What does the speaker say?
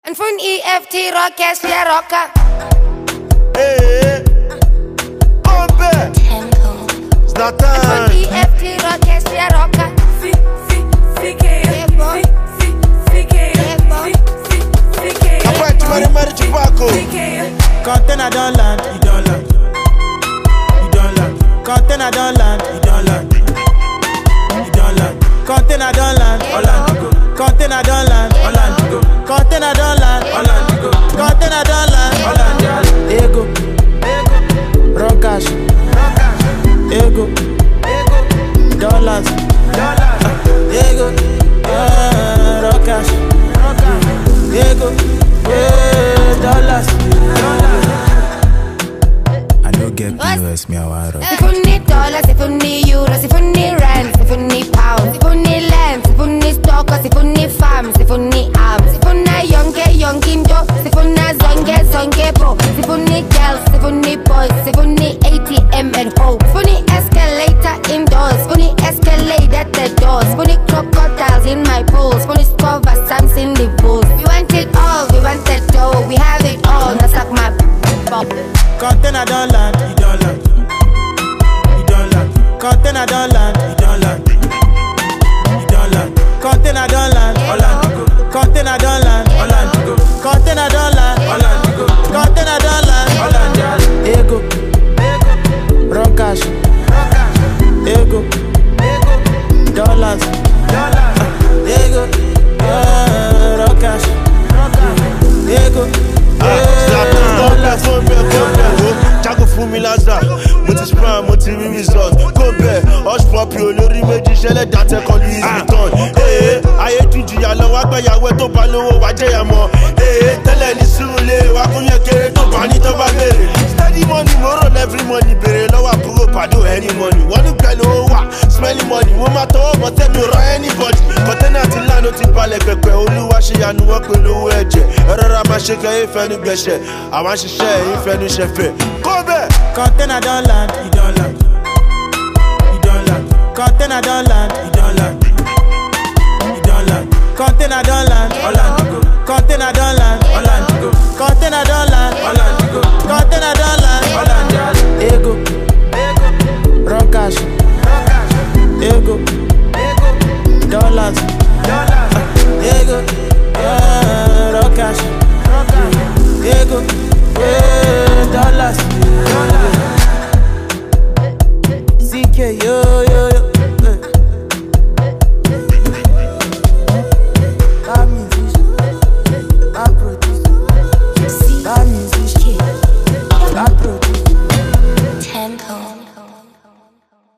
And for an EFT rockers, yeah, rocker. Hey, come back. It's not time. And for an EFT rockers, yeah, rocker. I went to marry Chipaco. Container don't land, you don't land. You don't land. Container don't land, you don't land. You don't land. Container don't land, Orlando. Container don't land, Orlando. Container don't land, Orlando. Container don't land, Orlando. Ego, raw cash, ego, dollars, ego, raw cash, ego, dollars. I don't get POS, me a wire. If you need dollars, if you need euros, if you need rands, if you need pounds, if you need lands, if you need stockers, if you need farms, if you need arms, if you need young kindo, if you need zonge bro, if you need girls, if you need boys, if you need ATM and hope, if you need escalator indoors, if you need escalate at the doors, if you need crocodiles in my pools, if you need cover Sam's in the booth. We want it all, we want it all, we have it all. Now suck my bop. Container don't land, you don't land. You don't land. Container don't land, you don't land. You don't land. Container don't land, Orlando. Container don't land, Orlando. Container don't land, Orlando. Container don't land, Orlando. Ego, raw cash, ego, dollars, ego, raw cash, ego. Jago fún mi lásà, mo ti spam, mo ti rí result. Go bẹ̀, hush puppy olórí méjì ṣẹlẹ̀ dàtẹ́ kọlu his return. Ayé tún jìyà lọ wá gbẹ̀yàwó tó bá lówó wá jẹ̀yà mọ́. Tẹ́lẹ̀ ní sùúrù wá kún yẹn kéré tó bá ní tó bá bèrè. Steady money, mo run every money, bèrè lọ́wọ́ àbúrò pàdó any money. Wọ́n ní pẹ̀lú owó wà, smelly money, wọ́n máa tọwọ́ bọ̀ tẹ́mi ò rán anybody. Kọ̀tẹ́nà ti lánàá ti balẹ̀ pẹ̀pẹ̀, olúwa ṣe yanu wọ́n pẹ̀lú owó ẹ̀jẹ̀. Ẹ̀rọra máa ṣe kẹ́ ìfẹ́nu gbẹ̀ṣẹ̀, àwọn ṣiṣẹ́ ìfẹ́nu ṣẹ̀fẹ̀. Go bẹ̀. Container don't land, you don't land. You don't land. Container don't land, you don't land. You don't land. Container don't land, Orlando.